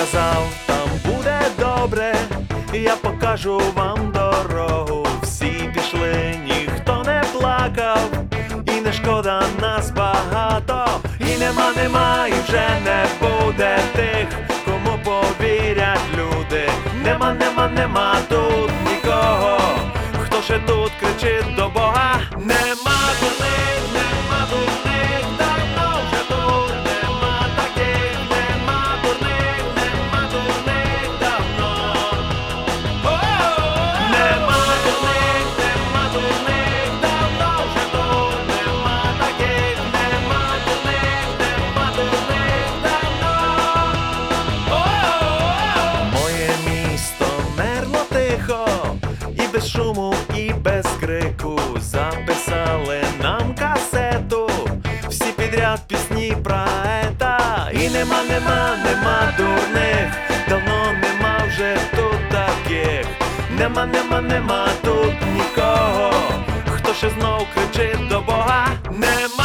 сказав, там буде добре, я покажу вам дорогу. Всі пішли, ніхто не плакав, і не шкода нас багато. І нема, і вже не буде тих, кому повірять люди. Нема тут нікого, хто ще тут кричить до Бога. Нема дурних, давно вже тут нема таких. Нема дурних, давно. Нема дурних, давно вже тут нема таких. Нема дурних, давно. Моє місто мерло тихо, і без шуму, і без крику. Записали нам касету, всі підряд пісні про ета. І нема дурних, давно нема вже тут таких. Нема тут нікого, хто ще знов кричить до Бога. Нема